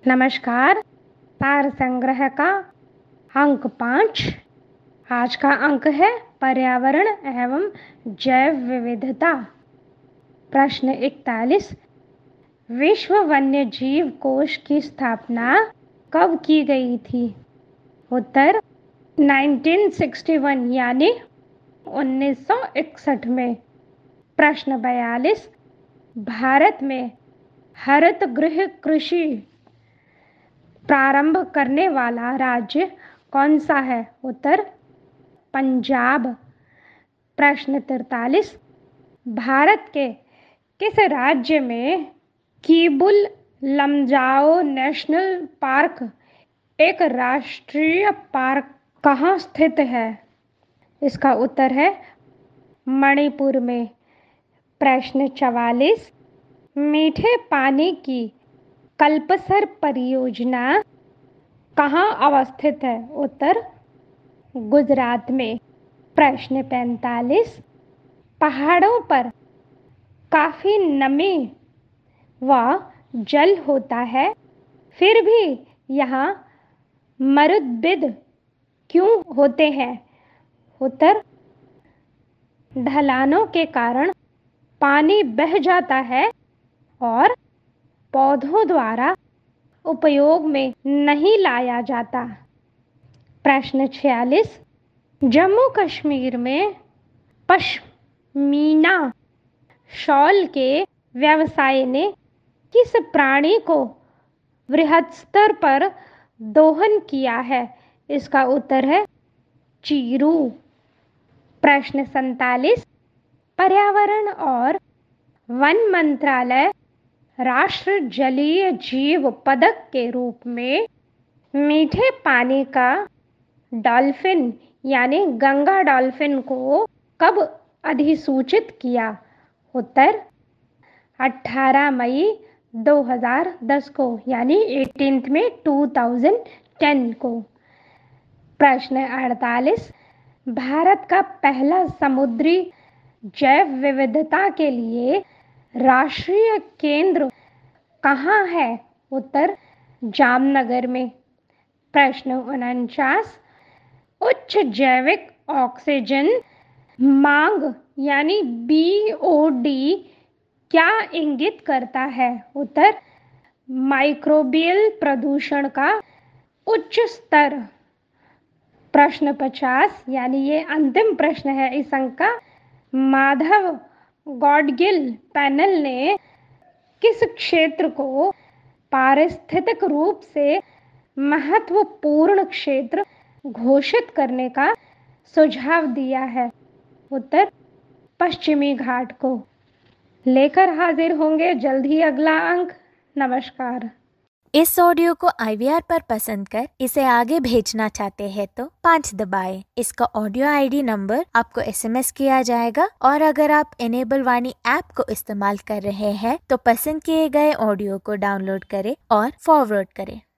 नमस्कार। सार संग्रह का अंक 5। आज का अंक है पर्यावरण एवं जैव विविधता। प्रश्न 41। विश्व वन्य जीव कोष की स्थापना कब की गई थी? उत्तर 1961 यानी 1961 में। प्रश्न 42। भारत में हरित गृह कृषि प्रारंभ करने वाला राज्य कौन सा है? उत्तर पंजाब। प्रश्न 43। भारत के किस राज्य में कीबुल लमजाओ नेशनल पार्क एक राष्ट्रीय पार्क कहाँ स्थित है? इसका उत्तर है मणिपुर में। प्रश्न 44। मीठे पानी की कल्पसर परियोजना कहाँ अवस्थित है? उत्तर गुजरात में। प्रश्न 45। पहाड़ों पर काफी नमी व जल होता है, फिर भी यहाँ मरुद्भिद क्यों होते हैं? उत्तर ढलानों के कारण पानी बह जाता है और पौधों द्वारा उपयोग में नहीं लाया जाता। प्रश्न 46। जम्मू कश्मीर में पश्मीना शॉल के व्यवसाय ने किस प्राणी को वृहद स्तर पर दोहन किया है? इसका उत्तर है चीरू। प्रश्न 47। पर्यावरण और वन मंत्रालय राष्ट्र जलीय जीव पदक के रूप में मीठे पानी का डॉल्फिन यानी गंगा डॉल्फिन को कब अधिसूचित किया? उत्तर 18 मई 2010 को यानी 18 में 2010 को। प्रश्न 48। भारत का पहला समुद्री जैव विविधता के लिए राष्ट्रीय केंद्र कहाँ है? उत्तर जामनगर में। प्रश्न 49। उच्च जैविक ऑक्सीजन मांग यानी BOD क्या इंगित करता है? उत्तर माइक्रोबियल प्रदूषण का उच्च स्तर। प्रश्न 50 यानी ये अंतिम प्रश्न है इस अंक का। माधव गॉडगिल पैनल ने किस क्षेत्र को पारिस्थितिक रूप से महत्वपूर्ण क्षेत्र घोषित करने का सुझाव दिया है? उत्तर पश्चिमी घाट को। लेकर हाजिर होंगे जल्द ही अगला अंक। नमस्कार। इस ऑडियो को IVR पर पसंद कर इसे आगे भेजना चाहते हैं तो 5 दबाएं। इसका ऑडियो ID नंबर आपको SMS किया जाएगा और अगर आप इनेबल वाणी ऐप को इस्तेमाल कर रहे हैं तो पसंद किए गए ऑडियो को डाउनलोड करें और फॉरवर्ड करें।